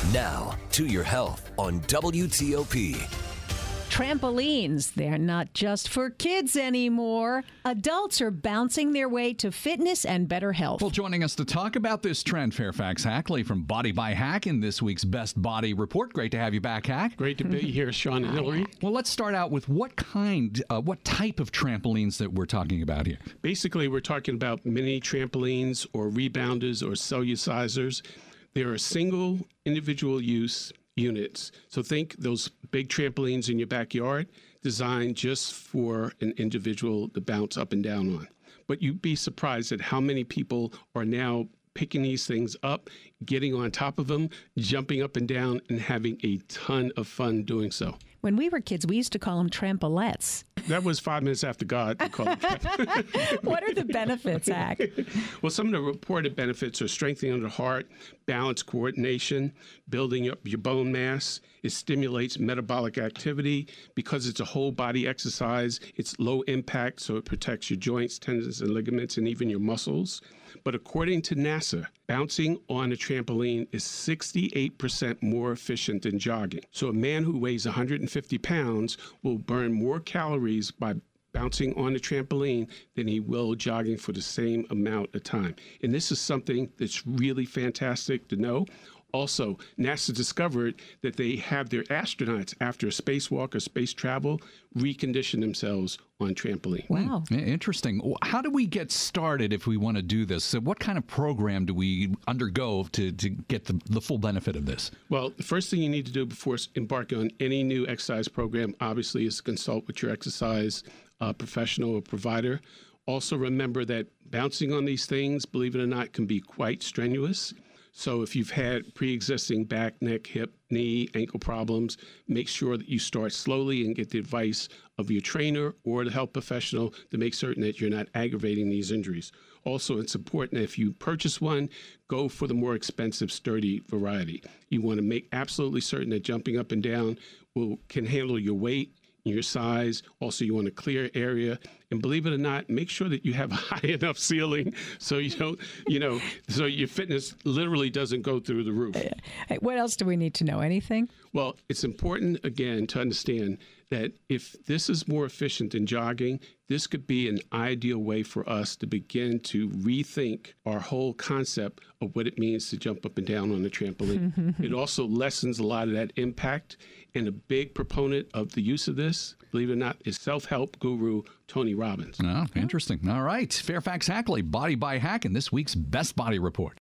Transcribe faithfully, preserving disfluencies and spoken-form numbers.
Now, to your health on W T O P. Trampolines, they're not just for kids anymore. Adults are bouncing their way to fitness and better health. Well, joining us to talk about this trend, Fairfax Hackley from Body by Hack in this week's Best Body Report. Great to have you back, Hack. Great to be here, Sean and Hillary. Well, let's start out with what kind, uh, what type of trampolines that we're talking about here. Basically, we're talking about mini trampolines or rebounders or cellulicizers. They're a single individual use units. So think those big trampolines in your backyard designed just for an individual to bounce up and down on. But you'd be surprised at how many people are now picking these things up, getting on top of them, jumping up and down, and having a ton of fun doing so. When we were kids, we used to call them trampolettes. That was five minutes after God. We called it. What are the benefits, Hack? Well, some of the reported benefits are strengthening the heart, balance coordination, building up your bone mass. It stimulates metabolic activity. Because it's a whole body exercise, it's low impact, so it protects your joints, tendons, and ligaments, and even your muscles. But according to NASA, bouncing on a trampoline is sixty-eight percent more efficient than jogging. So a man who weighs one hundred fifty pounds will burn more calories by bouncing on a trampoline than he will jogging for the same amount of time. And this is something that's really fantastic to know. Also, NASA discovered that they have their astronauts, after a spacewalk or space travel, recondition themselves on trampoline. Wow. Interesting. How do we get started if we want to do this? So what kind of program do we undergo to, to get the, the full benefit of this? Well, the first thing you need to do before embarking on any new exercise program, obviously, is to consult with your exercise uh, professional or provider. Also, remember that bouncing on these things, believe it or not, can be quite strenuous. So if you've had pre-existing back, neck, hip, knee, ankle problems, make sure that you start slowly and get the advice of your trainer or the health professional to make certain that you're not aggravating these injuries. Also, it's important that if you purchase one, go for the more expensive, sturdy variety. You want to make absolutely certain that jumping up and down will can handle your weight, your size. Also, you want a clear area. And believe it or not, make sure that you have a high enough ceiling so you don't, you know, so your fitness literally doesn't go through the roof. What else do we need to know? Anything? Well, it's important, again, to understand that if this is more efficient than jogging, this could be an ideal way for us to begin to rethink our whole concept of what it means to jump up and down on the trampoline. It also lessens a lot of that impact. And a big proponent of the use of this, believe it or not, is self-help guru Tony Robbins. Oh, interesting. All right. Fairfax Hackley, Body by Hack, in this week's Best Body Report.